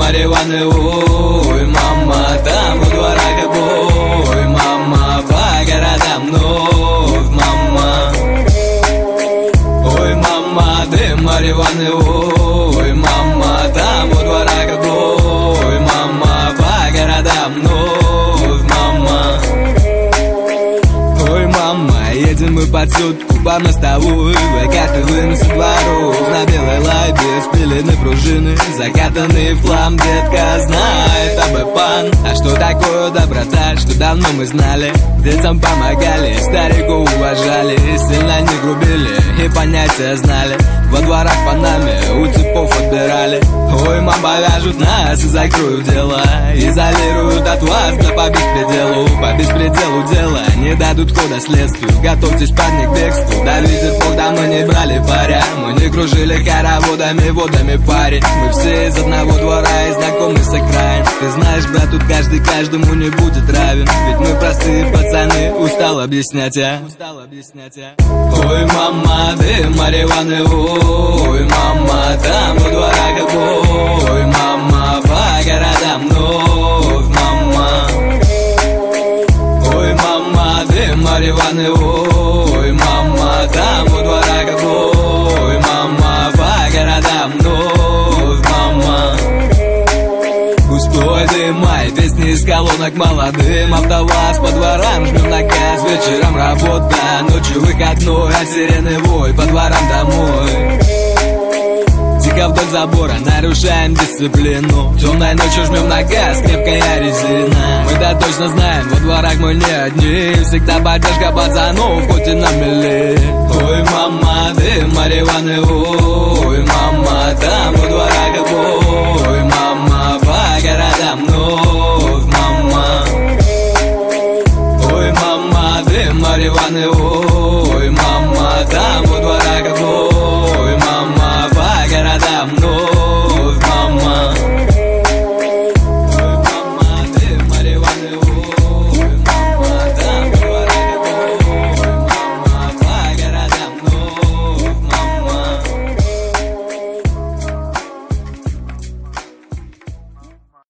марихуаны, ой, мама, там во дворах обой, мама, по городам вновь, мама. Ой, мама, дым марихуаны, ой, мама, там во дворах обой, мама, по городам вновь, мама. Ой, мама, едем мы под сутку по мостовой, выкатываем со дворов на белой лайбе, спилены пружины, закатанные в хлам. Детка знает об пан, а что такое доброта, что давно мы знали. Детям помогали, стариков уважали, сильно не грубили и понятия знали. Во дворах по нами у цепов отбирали. Ой, мам, повяжут нас и закроют дела, изолируют от вас, да по беспределу. По беспределу дела не дадут хода следствию. Готовьтесь, парни, к бегству, да видит Бог, давно не брали паря. Мы не кружили хороводами, водами паре. Мы все из одного двора и знакомы с окраин. Ты знаешь, брат, тут каждый каждому не будет равен. Ведь мы простые пацаны, устал объяснять я. Ой, мама, дым марихуаны, ой, мама, там во дворах обой, ой, мама, по городам вновь, мама. Ой, мама, дым марихуаны, ой, мама, там во дворах обой, мама, по городам вновь, мама. Густой дым, май, песни из колонок молодым, АвтоВАЗ по дворам, жмем на газ, вечером работа, ночью выходной, а сирены вой, по дворам домой. Тихо вдоль забора, нарушаем дисциплину, темной ночью жмем на газ, крепкая резина. Мы-то точно знаем, во дворах мы не одни, всегда поддержка пацанов, хоть и на мели. Ой, мама, дым марихуаны,